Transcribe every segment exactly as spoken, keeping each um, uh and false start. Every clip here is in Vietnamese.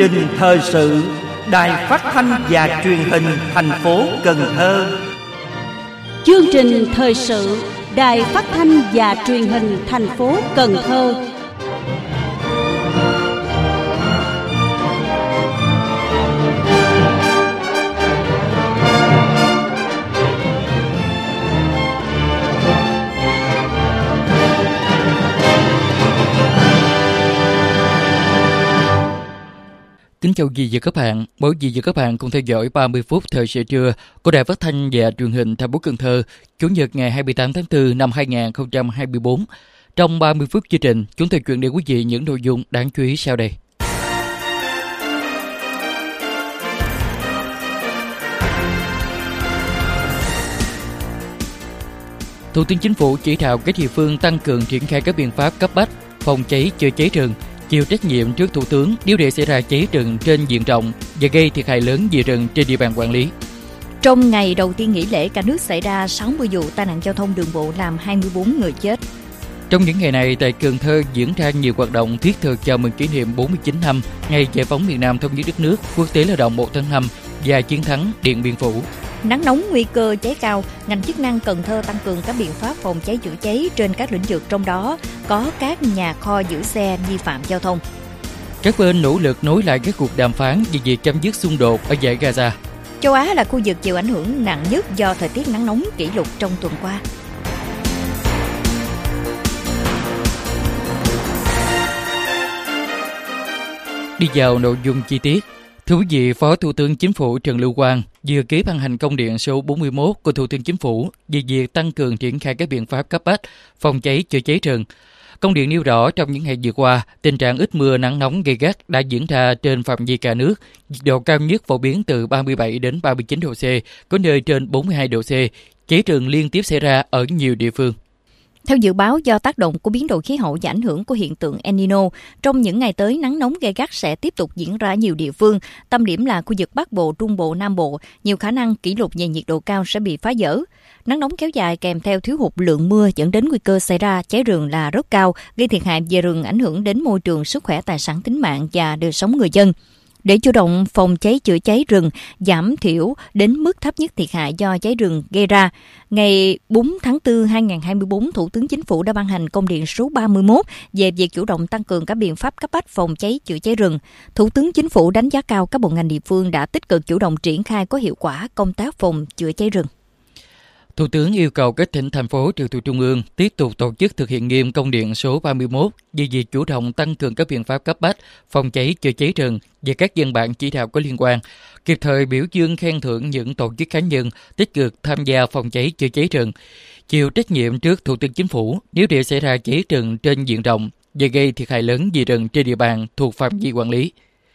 trình thời sự Đài Phát thanh và Truyền hình thành phố Cần Thơ. Chương trình thời sự Đài Phát thanh và Truyền hình thành phố Cần Thơ. Kính chào quý vị và các bạn, mời quý vị và các bạn cùng theo dõi ba mươi phút thời sự trưa của Đài Phát thanh và Truyền hình thành phố Cần Thơ, Chủ nhật ngày hai mươi tám tháng tư năm hai nghìn không trăm hai mươi tư. Trong ba mươi phút chương trình, chúng tôi chuyển đến quý vị những nội dung đáng chú ý sau đây. Thủ tướng Chính phủ chỉ đạo các địa phương tăng cường triển khai các biện pháp cấp bách phòng cháy chữa cháy rừng, chịu trách nhiệm trước Thủ tướng nếu để xảy ra cháy rừng trên diện rộng và gây thiệt hại lớn về rừng trên địa bàn quản lý. Trong ngày đầu tiên nghỉ lễ, cả nước xảy ra sáu mươi vụ tai nạn giao thông đường bộ làm hai mươi tư người chết. Trong những ngày này, tại Cần Thơ diễn ra nhiều hoạt động thiết thực chào mừng kỷ niệm bốn mươi chín năm ngày giải phóng miền Nam thống nhất đất nước, Quốc tế Lao động một tháng năm và chiến thắng Điện Biên Phủ. Nắng nóng nguy cơ cháy cao, ngành chức năng Cần Thơ tăng cường các biện pháp phòng cháy chữa cháy trên các lĩnh vực, trong đó có các nhà kho giữ xe vi phạm giao thông. Các bên nỗ lực nối lại các cuộc đàm phán về việc chấm dứt xung đột ở dải Gaza. Châu Á là khu vực chịu ảnh hưởng nặng nhất do thời tiết nắng nóng kỷ lục trong tuần qua. Đi vào nội dung chi tiết. Thưa quý vị, Phó Thủ tướng Chính phủ Trần Lưu Quang vừa ký ban hành công điện số bốn mươi mốt của Thủ tướng Chính phủ về việc tăng cường triển khai các biện pháp cấp bách phòng cháy chữa cháy rừng. Công điện nêu rõ trong những ngày vừa qua, tình trạng ít mưa nắng nóng gay gắt đã diễn ra trên phạm vi cả nước. Nhiệt độ cao nhất phổ biến từ ba mươi bảy đến ba mươi chín độ C, có nơi trên bốn mươi hai độ C. Cháy rừng liên tiếp xảy ra ở nhiều địa phương. Theo dự báo, do tác động của biến đổi khí hậu và ảnh hưởng của hiện tượng El Nino, trong những ngày tới nắng nóng gay gắt sẽ tiếp tục diễn ra ở nhiều địa phương. Tâm điểm là khu vực Bắc Bộ, Trung Bộ, Nam Bộ. Nhiều khả năng kỷ lục về nhiệt độ cao sẽ bị phá vỡ. Nắng nóng kéo dài kèm theo thiếu hụt lượng mưa dẫn đến nguy cơ xảy ra cháy rừng là rất cao, gây thiệt hại về rừng, ảnh hưởng đến môi trường, sức khỏe, tài sản, tính mạng và đời sống người dân. Để chủ động phòng cháy chữa cháy rừng, giảm thiểu đến mức thấp nhất thiệt hại do cháy rừng gây ra, ngày bốn tháng tư năm hai nghìn không trăm hai mươi tư, Thủ tướng Chính phủ đã ban hành công điện số ba mươi mốt về việc chủ động tăng cường các biện pháp cấp bách phòng cháy chữa cháy rừng. Thủ tướng Chính phủ đánh giá cao các bộ ngành địa phương đã tích cực chủ động triển khai có hiệu quả công tác phòng chữa cháy rừng. Thủ tướng yêu cầu các tỉnh, thành phố trực thuộc Trung ương tiếp tục tổ chức thực hiện nghiêm công điện số ba mươi mốt về việc chủ động tăng cường các biện pháp cấp bách phòng cháy chữa cháy rừng và các văn bản chỉ đạo có liên quan, kịp thời biểu dương khen thưởng những tổ chức cá nhân tích cực tham gia phòng cháy chữa cháy rừng, chịu trách nhiệm trước Thủ tướng Chính phủ nếu để xảy ra cháy rừng trên diện rộng và gây thiệt hại lớn về rừng trên địa bàn thuộc phạm vi quản lý.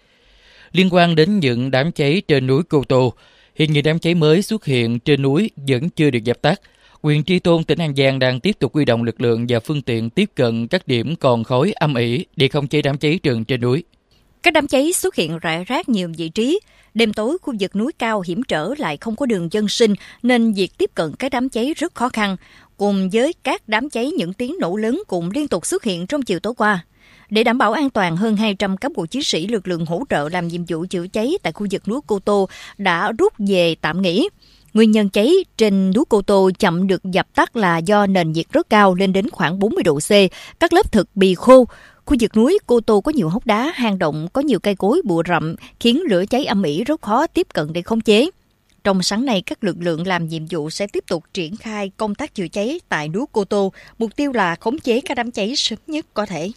Liên quan đến những đám cháy trên núi Cô Tô, hiện những đám cháy mới xuất hiện trên núi vẫn chưa được dập tắt. Huyện Tri Tôn, tỉnh An Giang đang tiếp tục huy động lực lượng và phương tiện tiếp cận các điểm còn khói âm ỉ để không chế đám cháy rừng trên núi. Các đám cháy xuất hiện rải rác nhiều vị trí. Đêm tối, khu vực núi cao hiểm trở lại không có đường dân sinh nên việc tiếp cận các đám cháy rất khó khăn. Cùng với các đám cháy, những tiếng nổ lớn cũng liên tục xuất hiện trong chiều tối qua. Để đảm bảo an toàn, hơn hai trăm cán bộ chiến sĩ lực lượng hỗ trợ làm nhiệm vụ chữa cháy tại khu vực núi Cô Tô đã rút về tạm nghỉ. Nguyên nhân cháy trên núi Cô Tô chậm được dập tắt là do nền nhiệt rất cao, lên đến khoảng bốn mươi độ C, các lớp thực bì khô. Khu vực núi Cô Tô có nhiều hốc đá, hang động, có nhiều cây cối bụi rậm, khiến lửa cháy âm ỉ rất khó tiếp cận để khống chế. Trong sáng nay, các lực lượng làm nhiệm vụ sẽ tiếp tục triển khai công tác chữa cháy tại núi Cô Tô, mục tiêu là khống chế các đám cháy sớm nhất có thể.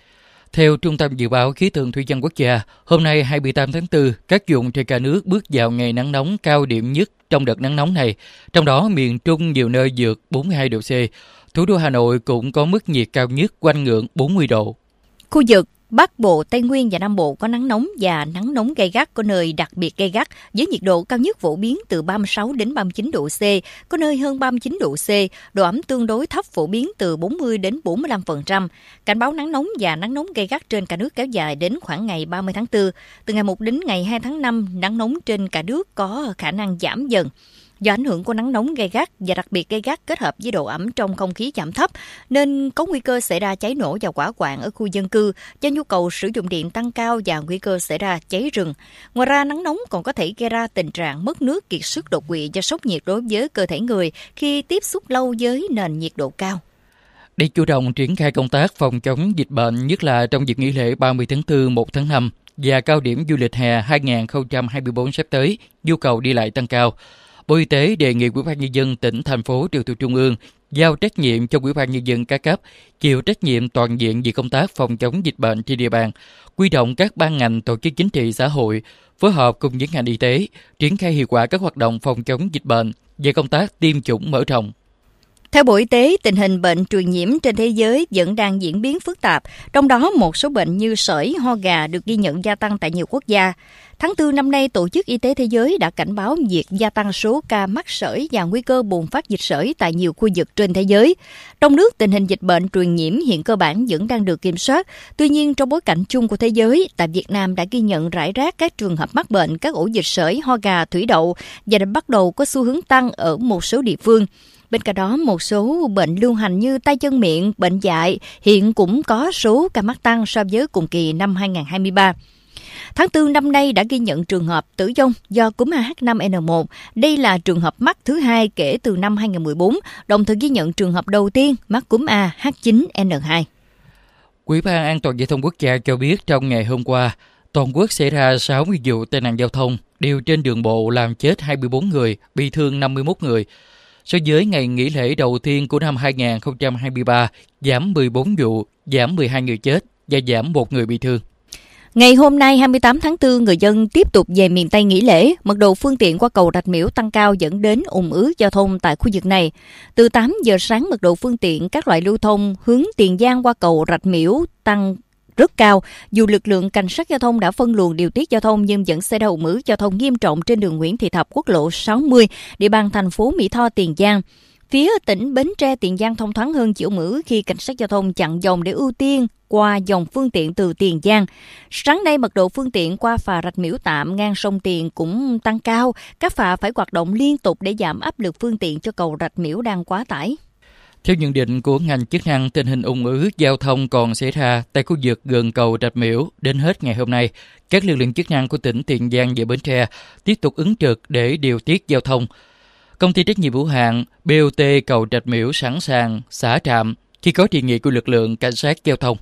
Theo Trung tâm Dự báo Khí tượng Thủy văn Quốc gia, hôm nay hai mươi tám tháng tư, các vùng trên cả nước bước vào ngày nắng nóng cao điểm nhất trong đợt nắng nóng này. Trong đó, miền Trung nhiều nơi vượt bốn mươi hai độ C. Thủ đô Hà Nội cũng có mức nhiệt cao nhất quanh ngưỡng bốn mươi độ. Khu vực Bắc Bộ, Tây Nguyên và Nam Bộ có nắng nóng và nắng nóng gay gắt, có nơi đặc biệt gay gắt, với nhiệt độ cao nhất phổ biến từ ba mươi sáu đến ba mươi chín độ C, có nơi hơn ba mươi chín độ C, độ ẩm tương đối thấp phổ biến từ bốn mươi đến bốn mươi lăm phần trăm. Cảnh báo nắng nóng và nắng nóng gay gắt trên cả nước kéo dài đến khoảng ngày ba mươi tháng tư. Từ ngày một đến ngày hai tháng năm, nắng nóng trên cả nước có khả năng giảm dần. Do ảnh hưởng của nắng nóng gay gắt và đặc biệt gay gắt kết hợp với độ ẩm trong không khí giảm thấp nên có nguy cơ xảy ra cháy nổ và hỏa hoạn ở khu dân cư do nhu cầu sử dụng điện tăng cao và nguy cơ xảy ra cháy rừng. Ngoài ra, nắng nóng còn có thể gây ra tình trạng mất nước, kiệt sức, đột quỵ do sốc nhiệt đối với cơ thể người khi tiếp xúc lâu với nền nhiệt độ cao. Để chủ động triển khai công tác phòng chống dịch bệnh, nhất là trong dịp nghỉ lễ ba mươi tháng tư, một tháng năm và cao điểm du lịch hè hai không hai tư sắp tới, nhu cầu đi lại tăng cao. Bộ Y tế đề nghị Ủy ban Nhân dân tỉnh, thành phố trực thuộc Trung ương giao trách nhiệm cho Ủy ban Nhân dân các cấp chịu trách nhiệm toàn diện về công tác phòng chống dịch bệnh trên địa bàn, huy động các ban ngành, tổ chức chính trị xã hội phối hợp cùng với ngành y tế triển khai hiệu quả các hoạt động phòng chống dịch bệnh về công tác tiêm chủng mở rộng. Theo Bộ Y tế, tình hình bệnh truyền nhiễm trên thế giới vẫn đang diễn biến phức tạp, trong đó một số bệnh như sởi, ho gà được ghi nhận gia tăng tại nhiều quốc gia. Tháng tư năm nay, Tổ chức Y tế Thế giới đã cảnh báo việc gia tăng số ca mắc sởi và nguy cơ bùng phát dịch sởi tại nhiều khu vực trên thế giới. Trong nước, tình hình dịch bệnh truyền nhiễm hiện cơ bản vẫn đang được kiểm soát. Tuy nhiên, trong bối cảnh chung của thế giới, tại Việt Nam đã ghi nhận rải rác các trường hợp mắc bệnh, các ổ dịch sởi, ho gà, thủy đậu và đã bắt đầu có xu hướng tăng ở một số địa phương. Bên cạnh đó, một số bệnh lưu hành như tay chân miệng, bệnh dại hiện cũng có số ca mắc tăng so với cùng kỳ năm hai không hai ba. Tháng tư năm nay đã ghi nhận trường hợp tử vong do cúm A H năm N một. Đây là trường hợp mắc thứ hai kể từ năm hai không một bốn, đồng thời ghi nhận trường hợp đầu tiên mắc cúm A H chín N hai. Ủy ban An toàn giao thông quốc gia cho biết trong ngày hôm qua, toàn quốc xảy ra sáu mươi vụ tai nạn giao thông, đều trên đường bộ làm chết hai mươi bốn người, bị thương năm mươi mốt người. So với ngày nghỉ lễ đầu tiên của năm hai không hai ba, giảm mười bốn vụ, giảm mười hai người chết và giảm một người bị thương. Ngày hôm nay hai mươi tám tháng tư, người dân tiếp tục về miền Tây nghỉ lễ. Mật độ phương tiện qua cầu Rạch Miễu tăng cao dẫn đến ùn ứ giao thông tại khu vực này. Từ tám giờ sáng, mật độ phương tiện các loại lưu thông hướng Tiền Giang qua cầu Rạch Miễu tăng rất cao. Dù lực lượng cảnh sát giao thông đã phân luồng điều tiết giao thông nhưng vẫn xảy ra ùn ứ giao thông nghiêm trọng trên đường Nguyễn Thị Thập, quốc lộ sáu mươi, địa bàn thành phố Mỹ Tho, Tiền Giang. Phía tỉnh Bến Tre, Tiền Giang thông thoáng hơn chịu ùn ứ khi cảnh sát giao thông chặn dòng để ưu tiên qua dòng phương tiện từ Tiền Giang. Sáng nay, mật độ phương tiện qua phà Rạch Miễu tạm ngang sông Tiền cũng tăng cao. Các phà phải hoạt động liên tục để giảm áp lực phương tiện cho cầu Rạch Miễu đang quá tải. Theo nhận định của ngành chức năng, tình hình ùn ứ giao thông còn xảy ra tại khu vực gần cầu Rạch Miễu đến hết ngày hôm nay. Các lực lượng chức năng của tỉnh Tiền Giang và Bến Tre tiếp tục ứng trực để điều tiết giao thông. Công ty trách nhiệm hữu hạn B O T cầu Rạch Miễu sẵn sàng xả trạm khi có đề nghị của lực lượng cảnh sát giao thông.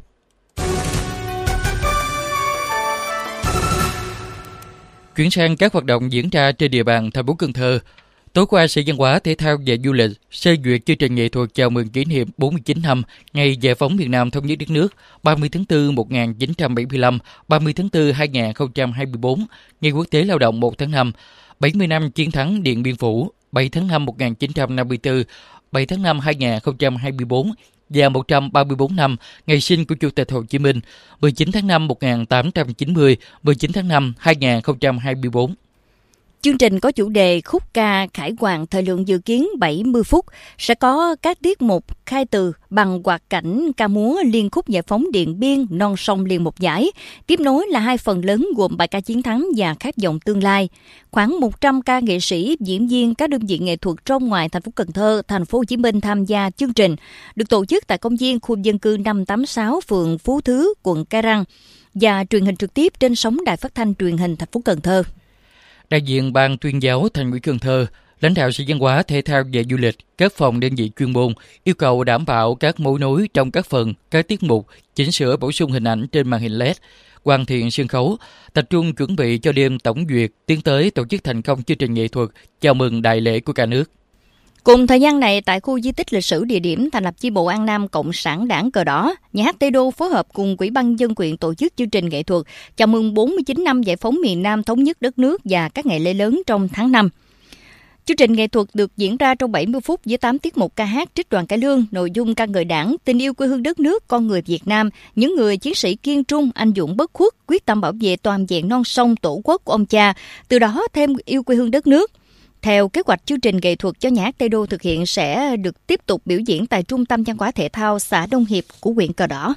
Chuyển sang các hoạt động diễn ra trên địa bàn thành phố Cần Thơ. Tối qua, Sở Văn hóa, Thể thao và Du lịch sơ duyệt chương trình nghệ thuật chào mừng kỷ niệm bốn mươi chín năm ngày giải phóng miền Nam thống nhất đất nước ba mươi tháng tư một nghìn chín trăm bảy mươi lăm, ba mươi tháng tư hai không hai tư, ngày Quốc tế Lao động một tháng năm, bảy mươi năm chiến thắng Điện Biên Phủ, bảy tháng năm một nghìn chín trăm năm mươi tư, bảy tháng năm hai không hai tư và một trăm ba mươi tư năm ngày sinh của Chủ tịch Hồ Chí Minh, mười chín tháng năm một nghìn tám trăm chín mươi, mười chín tháng năm hai không hai tư. Chương trình có chủ đề khúc ca khải hoàn, thời lượng dự kiến bảy mươi phút, sẽ có các tiết mục khai từ bằng hoạt cảnh, ca múa, liên khúc giải phóng Điện Biên, non sông liền một dải. Tiếp nối là hai phần lớn gồm bài ca chiến thắng và khát vọng tương lai. Khoảng một trăm ca nghệ sĩ, diễn viên các đơn vị nghệ thuật trong ngoài thành phố Cần Thơ, thành phố Hồ Chí Minh tham gia chương trình, được tổ chức tại công viên khu dân cư năm tám sáu, phường Phú Thứ, quận Cái Răng và truyền hình trực tiếp trên sóng Đài Phát thanh Truyền hình thành phố Cần Thơ. Đại diện Ban Tuyên giáo Thành ủy Cần Thơ, lãnh đạo Sở Văn hóa, Thể thao và Du lịch, các phòng đơn vị chuyên môn yêu cầu đảm bảo các mối nối trong các phần, các tiết mục, chỉnh sửa bổ sung hình ảnh trên màn hình led, hoàn thiện sân khấu, tập trung chuẩn bị cho đêm tổng duyệt, tiến tới tổ chức thành công chương trình nghệ thuật chào mừng đại lễ của cả nước. Cùng thời gian này, tại khu di tích lịch sử địa điểm thành lập chi bộ An Nam Cộng sản Đảng Cờ Đỏ, nhà hát Tây Đô phối hợp cùng Ủy ban nhân dân huyện tổ chức chương trình nghệ thuật chào mừng bốn mươi chín năm giải phóng miền Nam thống nhất đất nước và các ngày lễ lớn trong tháng năm. Chương trình nghệ thuật được diễn ra trong bảy mươi phút với tám tiết mục ca hát trích đoàn cải lương, nội dung ca ngợi Đảng, tình yêu quê hương đất nước, con người Việt Nam, những người chiến sĩ kiên trung, anh dũng bất khuất, quyết tâm bảo vệ toàn vẹn non sông tổ quốc của ông cha, từ đó thêm yêu quê hương đất nước. Theo kế hoạch, chương trình nghệ thuật cho nhà hát Tây Đô thực hiện sẽ được tiếp tục biểu diễn tại Trung tâm Văn hóa Thể thao xã Đông Hiệp của huyện Cờ Đỏ.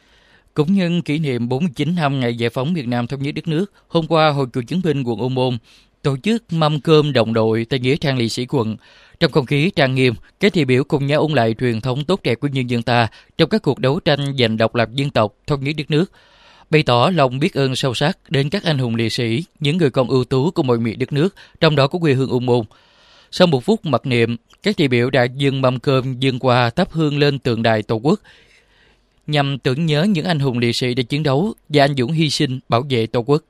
Cũng nhân kỷ niệm bốn mươi chín năm ngày giải phóng miền Nam thống nhất đất nước, hôm qua Hội Cựu chiến binh quận Ô Môn tổ chức mâm cơm đồng đội tại nghĩa trang liệt sĩ quận. Trong không khí trang nghiêm, các đại biểu cùng nhau ôn lại truyền thống tốt đẹp của nhân dân ta trong các cuộc đấu tranh giành độc lập dân tộc, thống nhất đất nước, bày tỏ lòng biết ơn sâu sắc đến các anh hùng liệt sĩ, những người con ưu tú của mọi miền đất nước, trong đó có quê hương Ung Môn. Sau một phút mặc niệm, các đại biểu đã dâng mâm cơm, dâng quà, thắp hương lên tượng đài Tổ quốc, nhằm tưởng nhớ những anh hùng liệt sĩ đã chiến đấu và anh dũng hy sinh bảo vệ Tổ quốc.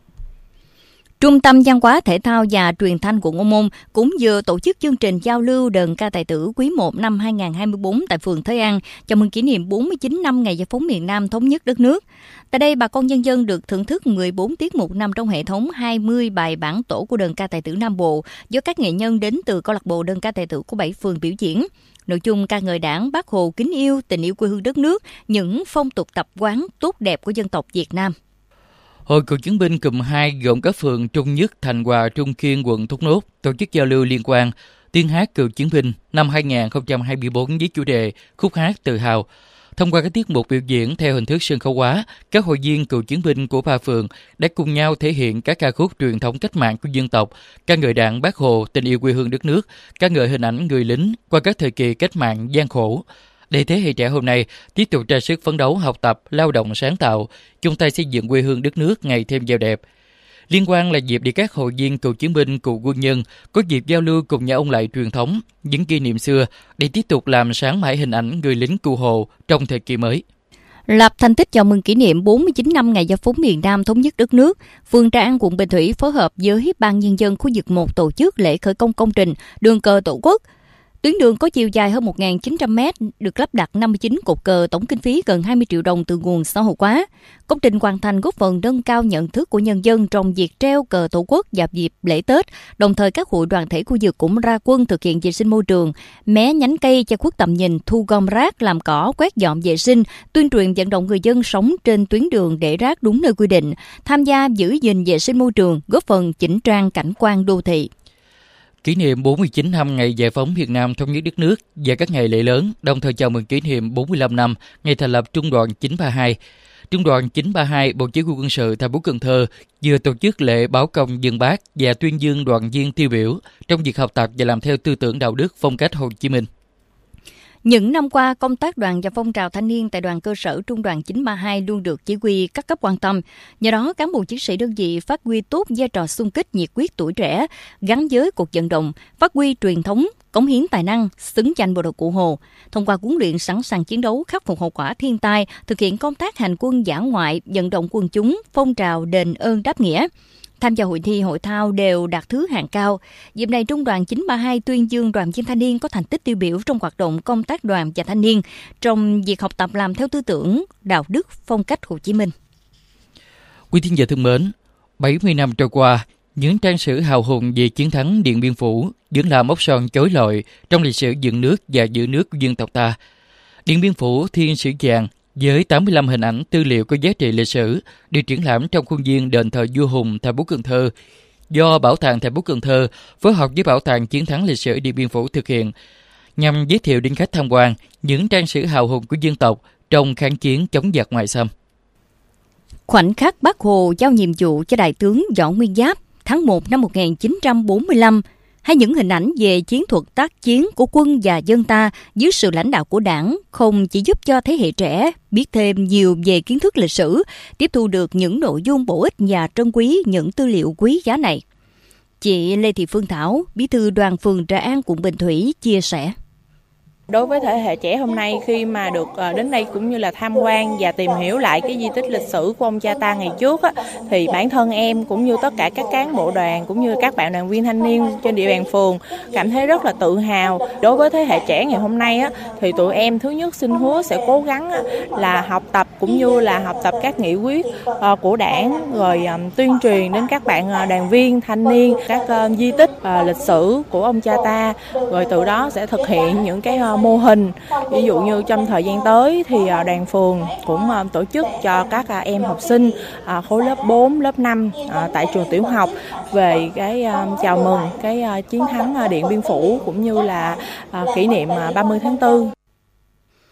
Trung tâm Văn hóa Thể thao và Truyền thanh quận Ô Môn cũng vừa tổ chức chương trình giao lưu đờn ca tài tử quý một năm hai không hai tư tại phường Thới An, chào mừng kỷ niệm bốn mươi chín năm ngày giải phóng miền Nam thống nhất đất nước. Tại đây, bà con nhân dân được thưởng thức mười bốn tiết mục nằm trong hệ thống hai mươi bài bản tổ của đờn ca tài tử Nam Bộ do các nghệ nhân đến từ câu lạc bộ đờn ca tài tử của bảy phường biểu diễn. Nội dung ca ngợi Đảng, Bác Hồ kính yêu, tình yêu quê hương đất nước, những phong tục tập quán tốt đẹp của dân tộc Việt Nam. Hội Cựu chiến binh cụm hai gồm các phường Trung Nhất, Thành Hòa, Trung Kiên, quận Thốt Nốt tổ chức giao lưu liên quan tiếng hát cựu chiến binh năm hai không hai tư với chủ đề khúc hát tự hào. Thông qua các tiết mục biểu diễn theo hình thức sân khấu hóa, các hội viên cựu chiến binh của ba phường đã cùng nhau thể hiện các ca khúc truyền thống cách mạng của dân tộc, ca ngợi Đảng, Bác Hồ, tình yêu quê hương đất nước, ca ngợi hình ảnh người lính qua các thời kỳ cách mạng gian khổ. Để thế hệ trẻ hôm nay tiếp tục ra sức phấn đấu, học tập, lao động sáng tạo, chung tay xây dựng quê hương đất nước ngày thêm giàu đẹp. Liên quan là dịp để các hội viên cựu chiến binh, cựu quân nhân có dịp giao lưu cùng nhau ôn lại truyền thống, những kỷ niệm xưa để tiếp tục làm sáng mãi hình ảnh người lính cụ Hồ trong thời kỳ mới. Lập thành tích chào mừng kỷ niệm bốn mươi chín năm ngày giải phóng miền Nam thống nhất đất nước, phường Trà An, quận Bình Thủy phối hợp với Ban Nhân dân khu vực một tổ chức lễ khởi công công trình đường cờ Tổ quốc. Tuyến đường có chiều dài hơn một nghìn chín trăm mét, được lắp đặt năm mươi chín cột cờ, tổng kinh phí gần hai mươi triệu đồng từ nguồn xã hội hóa. Công trình hoàn thành góp phần nâng cao nhận thức của nhân dân trong việc treo cờ Tổ quốc vào dịp lễ Tết, đồng thời các hội đoàn thể khu vực cũng ra quân thực hiện vệ sinh môi trường, mé nhánh cây che khuất tầm nhìn, thu gom rác, làm cỏ, quét dọn vệ sinh, tuyên truyền vận động người dân sống trên tuyến đường để rác đúng nơi quy định, tham gia giữ gìn vệ sinh môi trường, góp phần chỉnh trang cảnh quan đô thị. Kỷ niệm bốn mươi chín năm ngày giải phóng miền Nam thống nhất đất nước và các ngày lễ lớn, đồng thời chào mừng kỷ niệm bốn mươi lăm năm ngày thành lập Trung đoàn chín ba hai. Trung đoàn chín ba hai Bộ Chỉ huy Quân sự thành phố Cần Thơ vừa tổ chức lễ báo công dân Bác và tuyên dương đoàn viên tiêu biểu trong việc học tập và làm theo tư tưởng đạo đức phong cách Hồ Chí Minh. Những năm qua, công tác đoàn và phong trào thanh niên tại đoàn cơ sở Trung đoàn chín ba hai luôn được chỉ huy các cấp quan tâm. Nhờ đó, cán bộ chiến sĩ đơn vị phát huy tốt vai trò xung kích nhiệt huyết tuổi trẻ, gắn với cuộc vận động, phát huy truyền thống, cống hiến tài năng, xứng danh bộ đội Cụ Hồ. Thông qua huấn luyện sẵn sàng chiến đấu, khắc phục hậu quả thiên tai, thực hiện công tác hành quân dã ngoại, vận động quần chúng, phong trào đền ơn đáp nghĩa. Tham gia hội thi, hội thao đều đạt thứ hạng cao. Dịp này, Trung đoàn chín ba hai tuyên dương đoàn viên thanh niên có thành tích tiêu biểu trong hoạt động công tác đoàn và thanh niên trong việc học tập làm theo tư tưởng, đạo đức, phong cách Hồ Chí Minh. Quý thính giả thân mến, bảy mươi năm trôi qua, những trang sử hào hùng về chiến thắng Điện Biên Phủ vẫn là mốc son chói lọi trong lịch sử dựng nước và giữ nước của dân tộc ta. Điện Biên Phủ Thiên Sử Vàng với tám mươi lăm hình ảnh tư liệu có giá trị lịch sử được triển lãm trong khuôn viên đền thờ vua Hùng, thành phố Cần Thơ, do Bảo tàng thành phố Cần Thơ phối hợp với Bảo tàng Chiến thắng lịch sử Điện Biên Phủ thực hiện, nhằm giới thiệu đến khách tham quan những trang sử hào hùng của dân tộc trong kháng chiến chống giặc ngoại xâm. Khoảnh khắc Bác Hồ giao nhiệm vụ cho Đại tướng Võ Nguyên Giáp tháng một năm một nghìn chín trăm bốn mươi lăm, hay những hình ảnh về chiến thuật tác chiến của quân và dân ta dưới sự lãnh đạo của Đảng không chỉ giúp cho thế hệ trẻ biết thêm nhiều về kiến thức lịch sử, tiếp thu được những nội dung bổ ích và trân quý những tư liệu quý giá này. Chị Lê Thị Phương Thảo, bí thư đoàn phường Trà An, quận Bình Thủy chia sẻ. Đối với thế hệ trẻ hôm nay, khi mà được đến đây cũng như là tham quan và tìm hiểu lại cái di tích lịch sử của ông cha ta ngày trước á, thì bản thân em cũng như tất cả các cán bộ đoàn cũng như các bạn đoàn viên thanh niên trên địa bàn phường cảm thấy rất là tự hào. Đối với thế hệ trẻ ngày hôm nay á, thì tụi em thứ nhất xin hứa sẽ cố gắng á, là học tập cũng như là học tập các nghị quyết uh, của Đảng, rồi um, tuyên truyền đến các bạn uh, đoàn viên thanh niên các uh, di tích uh, lịch sử của ông cha ta, rồi từ đó sẽ thực hiện những cái uh, mô hình. Ví dụ như trong thời gian tới thì đoàn phường cũng tổ chức cho các em học sinh khối lớp bốn, lớp năm tại trường tiểu học về cái chào mừng cái chiến thắng Điện Biên Phủ cũng như là kỷ niệm ba mươi tháng tư.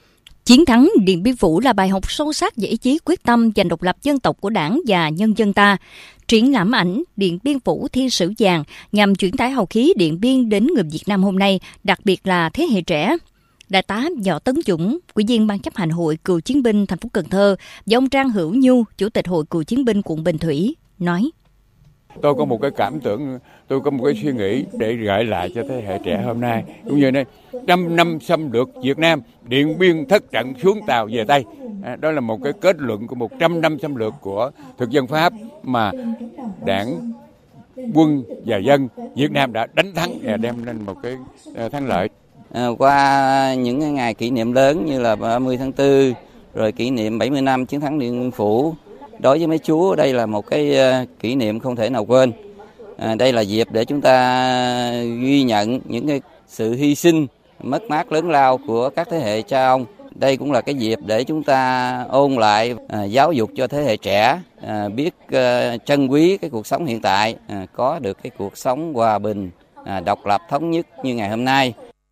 Chiến thắng Điện Biên Phủ là bài học sâu sắc về ý chí quyết tâm giành độc lập dân tộc của Đảng và nhân dân ta. Triển lãm ảnh Điện Biên Phủ Thiên Sử Vàng nhằm truyền tải hào khí Điện Biên đến người Việt Nam hôm nay, đặc biệt là thế hệ trẻ. Đại tá Võ Tấn Dũng, Ủy viên Ban chấp hành Hội Cựu chiến binh thành phố Cần Thơ và ông Trang Hữu Nhu, Chủ tịch Hội Cựu chiến binh quận Bình Thủy nói: Tôi có một cái cảm tưởng, tôi có một cái suy nghĩ để gợi lại cho thế hệ trẻ hôm nay. Cũng như này, trăm năm xâm lược Việt Nam, Điện Biên thất trận xuống Tàu về Tây. À, đó là một cái kết luận của một trăm năm xâm lược của thực dân Pháp mà Đảng, quân và dân Việt Nam đã đánh thắng và đem lên một cái thắng lợi. À, qua những ngày kỷ niệm lớn như là ba mươi tháng tư, rồi kỷ niệm bảy mươi năm chiến thắng Điện Biên Phủ, đối với mấy chú đây là một cái kỷ niệm không thể nào quên. À, đây là dịp để chúng ta ghi nhận những cái sự hy sinh, mất mát lớn lao của các thế hệ cha ông. Đây cũng là cái dịp để chúng ta ôn lại, à, giáo dục cho thế hệ trẻ à, biết à, trân quý cái cuộc sống hiện tại, à, có được cái cuộc sống hòa bình, à, độc lập thống nhất như ngày hôm nay.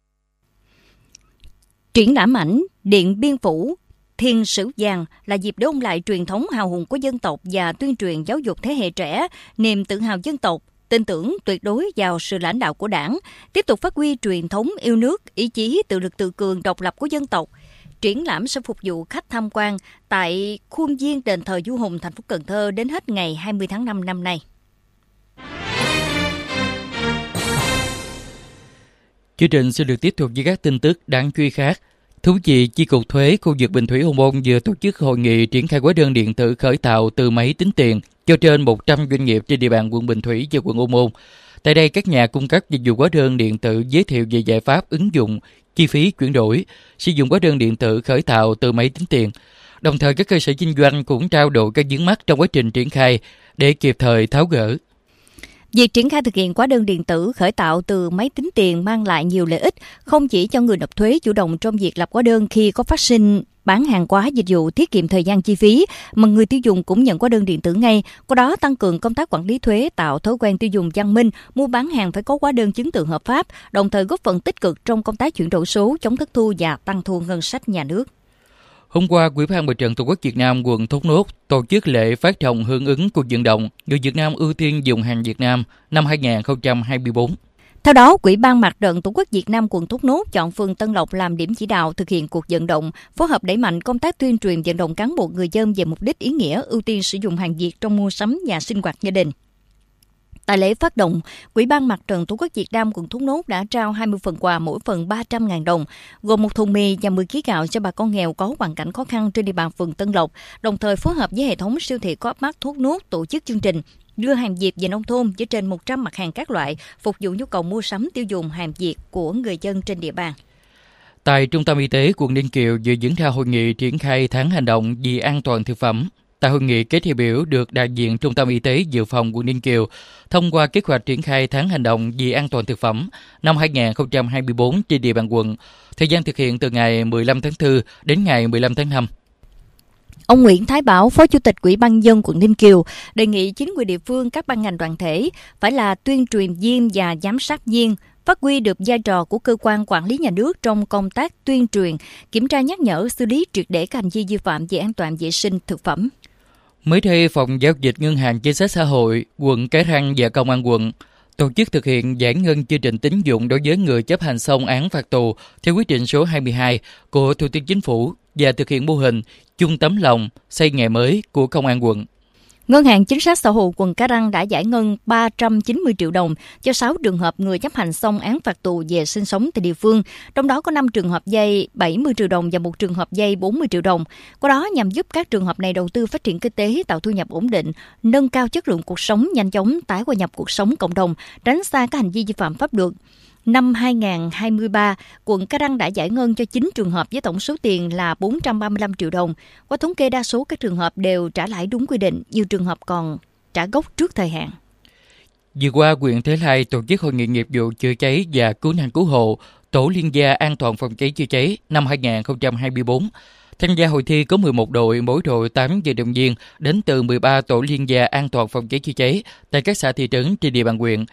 Triển lãm ảnh Điện Biên Phủ Thiên Sử Vàng là dịp để ôn lại truyền thống hào hùng của dân tộc và tuyên truyền giáo dục thế hệ trẻ niềm tự hào dân tộc, tin tưởng tuyệt đối vào sự lãnh đạo của Đảng, tiếp tục phát huy truyền thống yêu nước, ý chí tự lực tự cường độc lập của dân tộc. Triển lãm sẽ phục vụ khách tham quan tại khuôn viên đền thờ vua Hùng thành phố Cần Thơ đến hết ngày hai mươi tháng năm năm nay. Chương trình sẽ được tiếp tục với các tin tức đáng chú ý khác. Thú vị, Chi cục Thuế khu vực Bình Thủy Hóc Môn vừa tổ chức hội nghị triển khai hóa đơn điện tử khởi tạo từ máy tính tiền cho trên một trăm doanh nghiệp trên địa bàn quận Bình Thủy và quận Hóc Môn. Tại đây, các nhà cung cấp dịch vụ hóa đơn điện tử giới thiệu về giải pháp ứng dụng, chi phí chuyển đổi, sử dụng hóa đơn điện tử khởi tạo từ máy tính tiền. Đồng thời, các cơ sở kinh doanh cũng trao đổi các vướng mắc trong quá trình triển khai để kịp thời tháo gỡ. Việc triển khai thực hiện hóa đơn điện tử khởi tạo từ máy tính tiền mang lại nhiều lợi ích, không chỉ cho người nộp thuế chủ động trong việc lập hóa đơn khi có phát sinh bán hàng hóa dịch vụ tiết kiệm thời gian chi phí, mà người tiêu dùng cũng nhận hóa đơn điện tử ngay, qua đó tăng cường công tác quản lý thuế, tạo thói quen tiêu dùng văn minh, mua bán hàng phải có hóa đơn chứng từ hợp pháp, đồng thời góp phần tích cực trong công tác chuyển đổi số, chống thất thu và tăng thu ngân sách nhà nước. Hôm qua, Ủy ban Mặt trận Tổ quốc Việt Nam quận Thốt Nốt tổ chức lễ phát động hưởng ứng cuộc vận động Người Việt Nam ưu tiên dùng hàng Việt Nam năm hai không hai tư. Theo đó, Ủy ban Mặt trận Tổ quốc Việt Nam quận Thốt Nốt chọn phường Tân Lộc làm điểm chỉ đạo thực hiện cuộc vận động, phối hợp đẩy mạnh công tác tuyên truyền vận động cán bộ người dân về mục đích ý nghĩa ưu tiên sử dụng hàng Việt trong mua sắm và sinh hoạt gia đình. Tại lễ phát động, Ủy ban Mặt trận Tổ quốc Việt Nam quận Thốt Nốt đã trao hai mươi phần quà mỗi phần ba trăm nghìn đồng, gồm một thùng mì và mười ki lô gạo cho bà con nghèo có hoàn cảnh khó khăn trên địa bàn phường Tân Lộc, đồng thời phối hợp với hệ thống siêu thị Co.opmart Thốt Nốt tổ chức chương trình đưa hàng Việt về nông thôn với trên một trăm mặt hàng các loại, phục vụ nhu cầu mua sắm tiêu dùng hàng Việt của người dân trên địa bàn. Tại Trung tâm Y tế quận Ninh Kiều vừa diễn ra hội nghị triển khai tháng hành động vì an toàn thực phẩm. Tại hội nghị, các đại biểu được đại diện Trung tâm Y tế Dự phòng quận Ninh Kiều thông qua kế hoạch triển khai tháng hành động vì an toàn thực phẩm năm hai không hai tư trên địa bàn quận. Thời gian thực hiện từ ngày mười lăm tháng tư đến ngày mười lăm tháng năm. Ông Nguyễn Thái Bảo, Phó Chủ tịch Ủy ban nhân dân quận Ninh Kiều, đề nghị chính quyền địa phương, các ban ngành đoàn thể phải là tuyên truyền viên và giám sát viên, phát huy được vai trò của cơ quan quản lý nhà nước trong công tác tuyên truyền, kiểm tra nhắc nhở, xử lý triệt để các hành vi vi phạm về an toàn vệ sinh thực phẩm. Mới đây, Phòng Giao dịch Ngân hàng Chính sách Xã hội, quận Cái Răng và Công an quận tổ chức thực hiện giải ngân chương trình tín dụng đối với người chấp hành xong án phạt tù theo quyết định số hai mươi hai của Thủ tướng Chính phủ và thực hiện mô hình chung tấm lòng xây ngày mới của Công an quận. Ngân hàng Chính sách Xã hội quận Cái Răng đã giải ngân ba trăm chín mươi triệu đồng cho sáu trường hợp người chấp hành xong án phạt tù về sinh sống tại địa phương, trong đó có năm trường hợp vay bảy mươi triệu đồng và một trường hợp vay bốn mươi triệu đồng. Qua đó nhằm giúp các trường hợp này đầu tư phát triển kinh tế, tạo thu nhập ổn định, nâng cao chất lượng cuộc sống, nhanh chóng tái hòa nhập cuộc sống cộng đồng, tránh xa các hành vi vi phạm pháp luật. Năm hai không hai ba, quận Cái Răng đã giải ngân cho chín trường hợp với tổng số tiền là bốn trăm ba mươi lăm triệu đồng. Qua thống kê, đa số các trường hợp đều trả lãi đúng quy định, nhiều trường hợp còn trả gốc trước thời hạn. Vừa qua, huyện Thới Lai tổ chức hội nghị nghiệp vụ chữa cháy và cứu nạn cứu hộ tổ liên gia an toàn phòng cháy chữa cháy năm hai không hai tư. Tham gia hội thi có mười một đội, mỗi đội tám vận động viên đến từ mười ba tổ liên gia an toàn phòng cháy chữa cháy tại các xã thị trấn trên địa bàn huyện.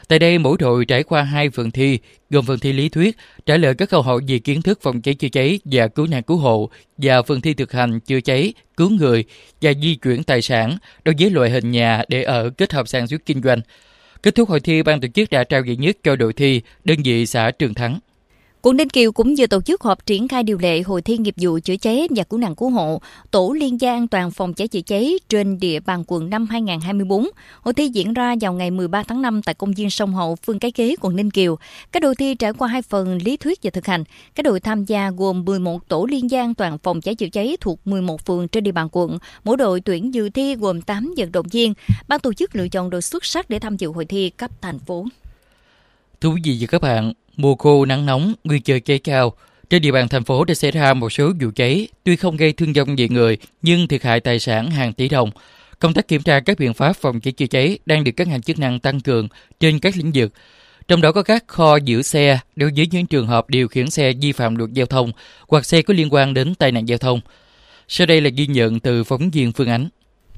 Tại đây, mỗi đội trải qua hai phần thi, gồm phần thi lý thuyết, trả lời các câu hỏi về kiến thức phòng cháy chữa cháy và cứu nạn cứu hộ, và phần thi thực hành chữa cháy, cứu người và di chuyển tài sản đối với loại hình nhà để ở kết hợp sản xuất kinh doanh. Kết thúc hội thi, ban tổ chức đã trao giải nhất cho đội thi đơn vị xã Trường Thắng. Quận Ninh Kiều cũng vừa tổ chức họp triển khai điều lệ hội thi nghiệp vụ chữa cháy và cứu nạn cứu hộ, tổ liên gia an toàn phòng cháy chữa cháy trên địa bàn quận năm hai không hai tư. Hội thi diễn ra vào ngày mười ba tháng năm tại công viên Sông Hậu, phường Cái Khế, quận Ninh Kiều. Các đội thi trải qua hai phần lý thuyết và thực hành. Các đội tham gia gồm mười một tổ liên gia an toàn phòng cháy chữa cháy thuộc mười một phường trên địa bàn quận. Mỗi đội tuyển dự thi gồm tám vận động viên. Ban tổ chức lựa chọn đội xuất sắc để tham dự hội thi cấp thành phố. Thưa quý vị và các bạn, mùa khô nắng nóng, nguy cơ cháy cao. Trên địa bàn thành phố đã xảy ra một số vụ cháy, tuy không gây thương vong về người, nhưng thiệt hại tài sản hàng tỷ đồng. Công tác kiểm tra các biện pháp phòng cháy chữa cháy đang được các ngành chức năng tăng cường trên các lĩnh vực. Trong đó có các kho giữ xe đối với những trường hợp điều khiển xe vi phạm luật giao thông hoặc xe có liên quan đến tai nạn giao thông. Sau đây là ghi nhận từ phóng viên Phương Ánh.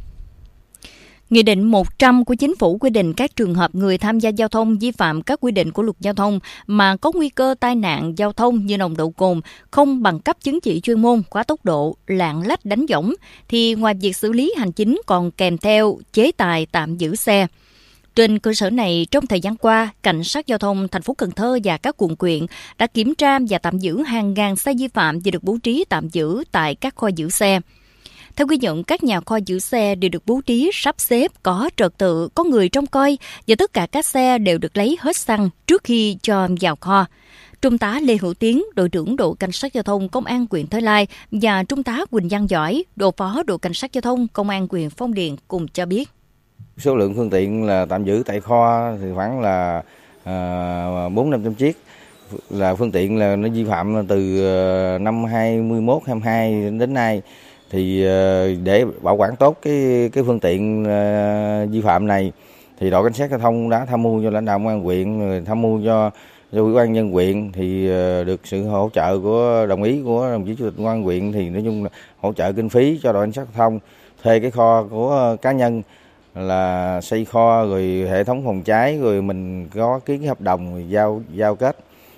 Nghị định một trăm của Chính phủ quy định các trường hợp người tham gia giao thông vi phạm các quy định của luật giao thông mà có nguy cơ tai nạn giao thông như nồng độ cồn, không bằng cấp chứng chỉ chuyên môn, quá tốc độ, lạng lách đánh võng, thì ngoài việc xử lý hành chính còn kèm theo chế tài tạm giữ xe. Trên cơ sở này, trong thời gian qua, Cảnh sát giao thông thành phố Cần Thơ và các quận huyện đã kiểm tra và tạm giữ hàng ngàn xe vi phạm và được bố trí tạm giữ tại các kho giữ xe. Theo ghi nhận, các nhà kho giữ xe đều được bố trí sắp xếp, có trật tự, có người trông coi và tất cả các xe đều được lấy hết xăng trước khi cho vào kho. Trung tá Lê Hữu Tiến, đội trưởng đội cảnh sát giao thông công an huyện Thới Lai và Trung tá Quỳnh Văn Giỏi, đội phó đội cảnh sát giao thông công an huyện Phong Điền cùng cho biết. Số lượng phương tiện là tạm giữ tại kho thì khoảng là bốn năm trăm chiếc, là phương tiện là nó vi phạm từ năm hai mươi mốt hai mươi hai đến nay. Thì để bảo quản tốt cái cái phương tiện vi phạm này thì đội cảnh sát giao thông đã tham mưu cho lãnh đạo công an huyện, tham mưu cho cho ủy ban nhân huyện thì được sự hỗ trợ của đồng ý của đồng chí chủ tịch công an huyện, thì nói chung là hỗ trợ kinh phí cho đội cảnh sát giao thông thuê cái kho của cá nhân là xây kho, rồi hệ thống phòng cháy, rồi mình có ký cái hợp đồng rồi giao giao kết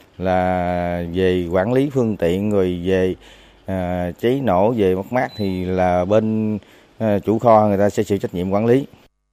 là về quản lý phương tiện, rồi về À, cháy nổ, về mất mát thì là bên à, chủ kho người ta sẽ chịu trách nhiệm quản lý.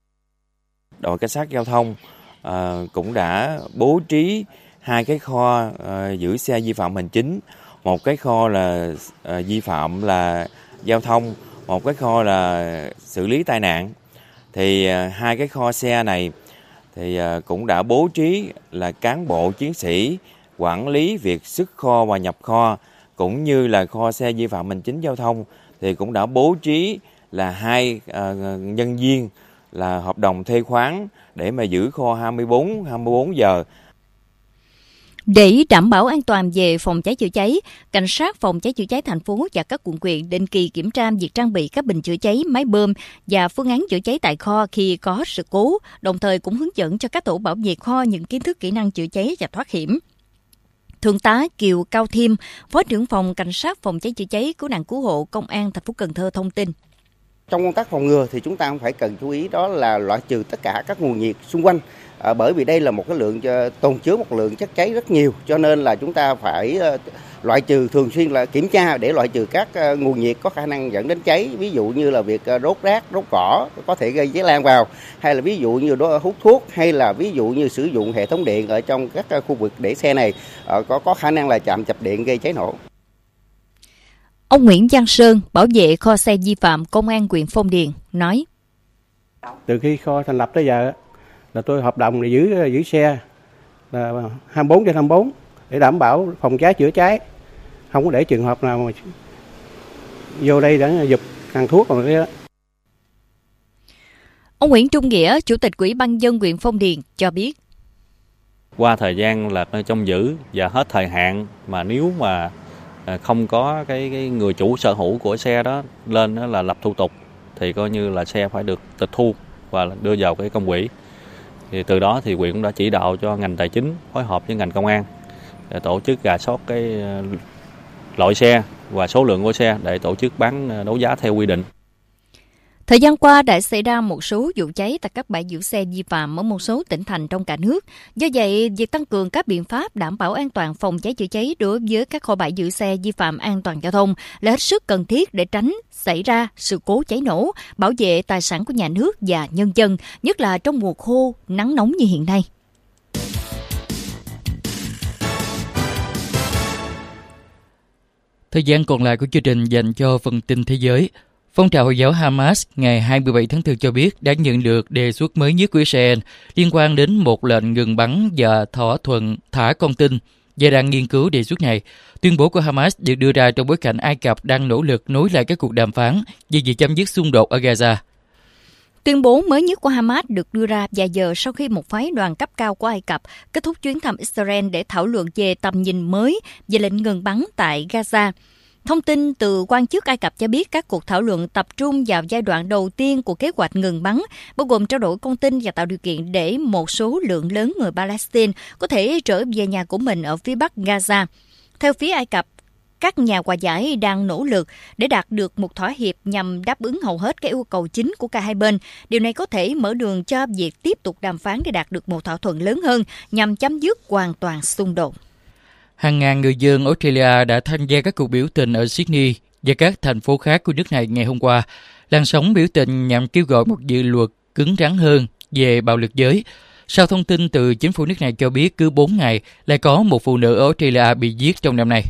Đội cảnh sát giao thông à, cũng đã bố trí hai cái kho à, giữ xe vi phạm hành chính, một cái kho là à, vi phạm là giao thông, một cái kho là xử lý tai nạn. Thì à, hai cái kho xe này thì à, cũng đã bố trí là cán bộ chiến sĩ quản lý việc xuất kho và nhập kho, cũng như là kho xe vi phạm hành chính giao thông thì cũng đã bố trí là hai uh, nhân viên là hợp đồng thuê khoán để mà giữ kho hai mươi bốn giờ. Để đảm bảo an toàn về phòng cháy chữa cháy, Cảnh sát phòng cháy chữa cháy thành phố và các quận huyện định kỳ kiểm tra việc trang bị các bình chữa cháy, máy bơm và phương án chữa cháy tại kho khi có sự cố, đồng thời cũng hướng dẫn cho các tổ bảo vệ kho những kiến thức kỹ năng chữa cháy và thoát hiểm. Thượng tá Kiều Cao Thiêm, Phó trưởng phòng Cảnh sát phòng cháy chữa cháy cứu nạn cứu hộ Công an thành phố Cần Thơ thông tin. Trong công tác phòng ngừa thì chúng ta cũng phải cần chú ý đó là loại trừ tất cả các nguồn nhiệt xung quanh. À, bởi vì đây là một cái lượng tồn chứa một lượng chất cháy rất nhiều, cho nên là chúng ta phải uh, loại trừ thường xuyên là kiểm tra để loại trừ các uh, nguồn nhiệt có khả năng dẫn đến cháy, ví dụ như là việc uh, đốt rác, đốt cỏ có thể gây cháy lan vào, hay là ví dụ như đốt, hút thuốc, hay là ví dụ như sử dụng hệ thống điện ở trong các uh, khu vực để xe này uh, có có khả năng là chạm chập điện gây cháy nổ. Ông Nguyễn Văn Sơn, bảo vệ kho xe vi phạm Công an huyện Phong Điền nói: Từ khi kho thành lập tới giờ là tôi hợp đồng để giữ giữ xe là hai mươi bốn trên hai mươi bốn để đảm bảo phòng cháy chữa cháy, không có để trường hợp nào mà vô đây để giục hàng thuốc còn cái đó. Ông Nguyễn Trung Nghĩa, Chủ tịch Ủy ban nhân dân huyện Phong Điền cho biết: Qua thời gian là trông giữ và hết thời hạn, mà nếu mà không có cái, cái người chủ sở hữu của xe đó lên đó là lập thủ tục thì coi như là xe phải được tịch thu và đưa vào cái công quỹ. Thì từ đó thì huyện cũng đã chỉ đạo cho ngành tài chính phối hợp với ngành công an để tổ chức rà soát cái loại xe và số lượng của xe để tổ chức bán đấu giá theo quy định. Thời gian qua đã xảy ra một số vụ cháy tại các bãi giữ xe vi phạm ở một số tỉnh thành trong cả nước. Do vậy, việc tăng cường các biện pháp đảm bảo an toàn phòng cháy chữa cháy đối với các kho bãi giữ xe vi phạm an toàn giao thông là hết sức cần thiết để tránh xảy ra sự cố cháy nổ, bảo vệ tài sản của nhà nước và nhân dân, nhất là trong mùa khô, nắng nóng như hiện nay. Thời gian còn lại của chương trình dành cho phần tin thế giới. Phong trào Hồi giáo Hamas ngày hai mươi bảy tháng tư cho biết đã nhận được đề xuất mới nhất của Israel liên quan đến một lệnh ngừng bắn và thỏa thuận thả con tin, và đang nghiên cứu đề xuất này. Tuyên bố của Hamas được đưa ra trong bối cảnh Ai Cập đang nỗ lực nối lại các cuộc đàm phán về việc chấm dứt xung đột ở Gaza. Tuyên bố mới nhất của Hamas được đưa ra vài giờ sau khi một phái đoàn cấp cao của Ai Cập kết thúc chuyến thăm Israel để thảo luận về tầm nhìn mới về lệnh ngừng bắn tại Gaza. Thông tin từ quan chức Ai Cập cho biết các cuộc thảo luận tập trung vào giai đoạn đầu tiên của kế hoạch ngừng bắn, bao gồm trao đổi con tin và tạo điều kiện để một số lượng lớn người Palestine có thể trở về nhà của mình ở phía bắc Gaza. Theo phía Ai Cập, các nhà hòa giải đang nỗ lực để đạt được một thỏa hiệp nhằm đáp ứng hầu hết các yêu cầu chính của cả hai bên. Điều này có thể mở đường cho việc tiếp tục đàm phán để đạt được một thỏa thuận lớn hơn nhằm chấm dứt hoàn toàn xung đột. Hàng ngàn người dân Australia đã tham gia các cuộc biểu tình ở Sydney và các thành phố khác của nước này ngày hôm qua. Làn sóng biểu tình nhằm kêu gọi một dự luật cứng rắn hơn về bạo lực giới. Sau thông tin từ chính phủ nước này cho biết cứ bốn ngày lại có một phụ nữ ở Australia bị giết trong năm nay.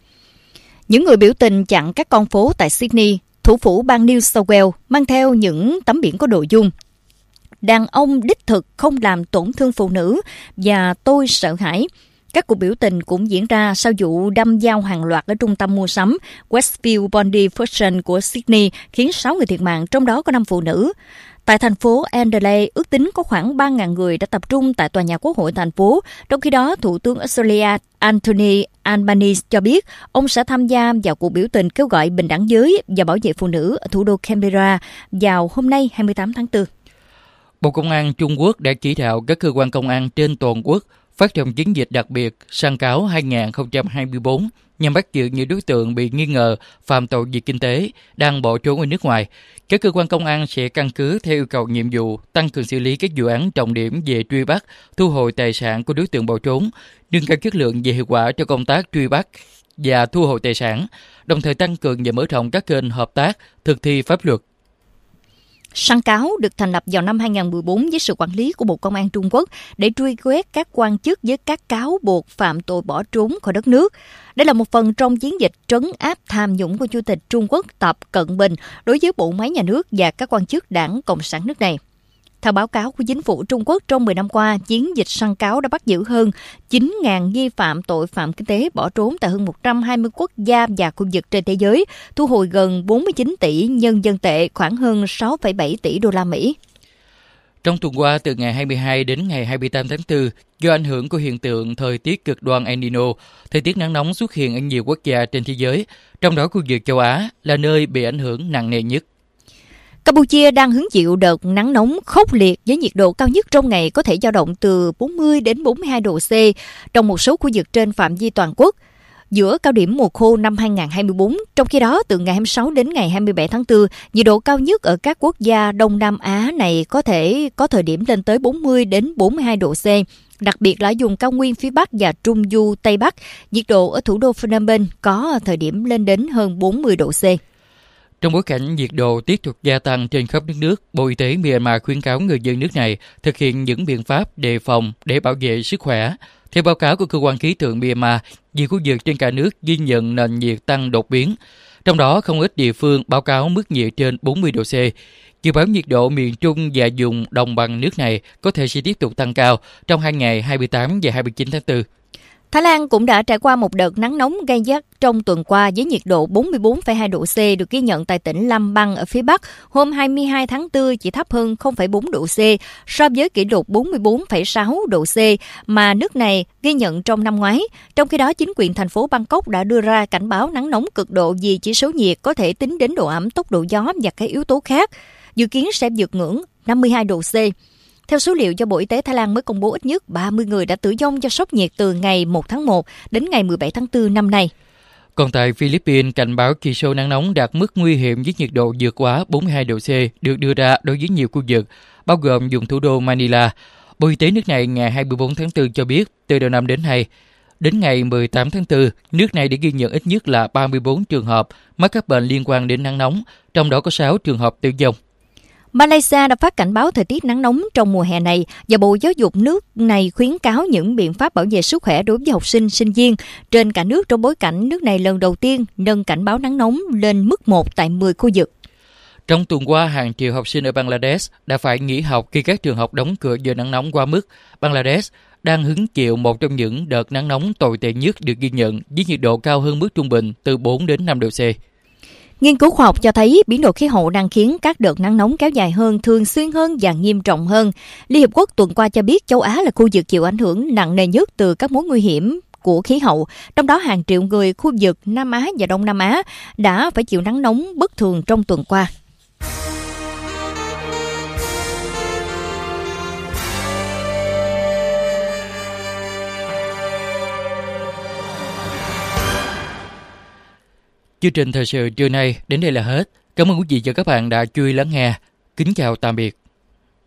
Những người biểu tình chặn các con phố tại Sydney, thủ phủ bang New South Wales, mang theo những tấm biển có nội dung: "Đàn ông đích thực không làm tổn thương phụ nữ" và "Tôi sợ hãi". Các cuộc biểu tình cũng diễn ra sau vụ đâm dao hàng loạt ở trung tâm mua sắm Westfield Bondi Fashion của Sydney, khiến sáu người thiệt mạng, trong đó có năm phụ nữ. Tại thành phố Adelaide, ước tính có khoảng ba nghìn người đã tập trung tại tòa nhà quốc hội thành phố. Trong khi đó, Thủ tướng Australia Anthony Albanese cho biết ông sẽ tham gia vào cuộc biểu tình kêu gọi bình đẳng giới và bảo vệ phụ nữ ở thủ đô Canberra vào hôm nay hai mươi tám tháng tư. Bộ Công an Trung Quốc đã chỉ đạo các cơ quan công an trên toàn quốc phát động chiến dịch đặc biệt Săn Cáo hai không hai tư nhằm bắt giữ những đối tượng bị nghi ngờ phạm tội về kinh tế đang bỏ trốn ở nước ngoài. Các cơ quan công an sẽ căn cứ theo yêu cầu nhiệm vụ tăng cường xử lý các vụ án trọng điểm về truy bắt, thu hồi tài sản của đối tượng bỏ trốn, nâng cao chất lượng về hiệu quả cho công tác truy bắt và thu hồi tài sản, đồng thời tăng cường và mở rộng các kênh hợp tác thực thi pháp luật. Săn Cáo được thành lập vào năm hai không một bốn với sự quản lý của Bộ Công an Trung Quốc để truy quét các quan chức với các cáo buộc phạm tội bỏ trốn khỏi đất nước. Đây là một phần trong chiến dịch trấn áp tham nhũng của Chủ tịch Trung Quốc Tập Cận Bình đối với bộ máy nhà nước và các quan chức Đảng Cộng sản nước này. Theo báo cáo của chính phủ Trung Quốc, trong mười năm qua, chiến dịch Săn Cáo đã bắt giữ hơn chín nghìn nghi phạm tội phạm kinh tế bỏ trốn tại hơn một trăm hai mươi quốc gia và khu vực trên thế giới, thu hồi gần bốn mươi chín tỷ nhân dân tệ, khoảng hơn sáu phẩy bảy tỷ đô la Mỹ. Trong tuần qua, từ ngày hai mươi hai đến ngày hai mươi tám tháng tư, do ảnh hưởng của hiện tượng thời tiết cực đoan El Nino, thời tiết nắng nóng xuất hiện ở nhiều quốc gia trên thế giới, trong đó khu vực châu Á là nơi bị ảnh hưởng nặng nề nhất. Campuchia đang hứng chịu đợt nắng nóng khốc liệt với nhiệt độ cao nhất trong ngày có thể dao động từ bốn mươi đến bốn mươi hai độ C trong một số khu vực trên phạm vi toàn quốc. Giữa cao điểm mùa khô năm hai không hai tư, trong khi đó từ ngày hai mươi sáu đến ngày hai mươi bảy tháng tư, nhiệt độ cao nhất ở các quốc gia Đông Nam Á này có thể có thời điểm lên tới bốn mươi đến bốn mươi hai độ C. Đặc biệt là vùng cao nguyên phía Bắc và Trung Du Tây Bắc, nhiệt độ ở thủ đô Phnom Penh có thời điểm lên đến hơn bốn mươi độ C. Trong bối cảnh nhiệt độ tiếp tục gia tăng trên khắp nước nước, Bộ Y tế Myanmar khuyến cáo người dân nước này thực hiện những biện pháp đề phòng để bảo vệ sức khỏe. Theo báo cáo của cơ quan khí tượng Myanmar, nhiều khu vực trên cả nước ghi nhận nền nhiệt tăng đột biến. Trong đó, không ít địa phương báo cáo mức nhiệt trên bốn mươi độ C. Dự báo nhiệt độ miền Trung và vùng đồng bằng nước này có thể sẽ tiếp tục tăng cao trong hai ngày hai mươi tám và hai mươi chín tháng tư. Thái Lan cũng đã trải qua một đợt nắng nóng gay gắt trong tuần qua với nhiệt độ bốn mươi bốn phẩy hai độ C được ghi nhận tại tỉnh Lam Bang ở phía Bắc. Hôm hai mươi hai tháng tư chỉ thấp hơn không phẩy bốn độ C so với kỷ lục bốn mươi bốn phẩy sáu độ C mà nước này ghi nhận trong năm ngoái. Trong khi đó, chính quyền thành phố Bangkok đã đưa ra cảnh báo nắng nóng cực độ vì chỉ số nhiệt có thể tính đến độ ẩm, tốc độ gió và các yếu tố khác. Dự kiến sẽ vượt ngưỡng năm mươi hai độ C. Theo số liệu do Bộ Y tế Thái Lan mới công bố, ít nhất ba mươi người đã tử vong do sốc nhiệt từ ngày một tháng một đến ngày mười bảy tháng tư năm nay. Còn tại Philippines, cảnh báo chỉ số nắng nóng đạt mức nguy hiểm với nhiệt độ vượt quá bốn mươi hai độ C được đưa ra đối với nhiều khu vực, bao gồm vùng thủ đô Manila. Bộ Y tế nước này ngày hai mươi bốn tháng tư cho biết, từ đầu năm đến nay, đến ngày mười tám tháng tư, nước này đã ghi nhận ít nhất là ba mươi bốn trường hợp mắc các bệnh liên quan đến nắng nóng, trong đó có sáu trường hợp tử vong. Malaysia đã phát cảnh báo thời tiết nắng nóng trong mùa hè này và Bộ Giáo dục nước này khuyến cáo những biện pháp bảo vệ sức khỏe đối với học sinh, sinh viên trên cả nước trong bối cảnh nước này lần đầu tiên nâng cảnh báo nắng nóng lên mức một tại mười khu vực. Trong tuần qua, hàng triệu học sinh ở Bangladesh đã phải nghỉ học khi các trường học đóng cửa do nắng nóng quá mức. Bangladesh đang hứng chịu một trong những đợt nắng nóng tồi tệ nhất được ghi nhận, với nhiệt độ cao hơn mức trung bình từ bốn đến năm độ C. Nghiên cứu khoa học cho thấy biến đổi khí hậu đang khiến các đợt nắng nóng kéo dài hơn, thường xuyên hơn và nghiêm trọng hơn. Liên Hiệp Quốc tuần qua cho biết châu Á là khu vực chịu ảnh hưởng nặng nề nhất từ các mối nguy hiểm của khí hậu. Trong đó, hàng triệu người khu vực Nam Á và Đông Nam Á đã phải chịu nắng nóng bất thường trong tuần qua. Chương trình thời sự trưa nay đến đây là hết. Cảm ơn quý vị và các bạn đã chú ý lắng nghe. Kính chào tạm biệt.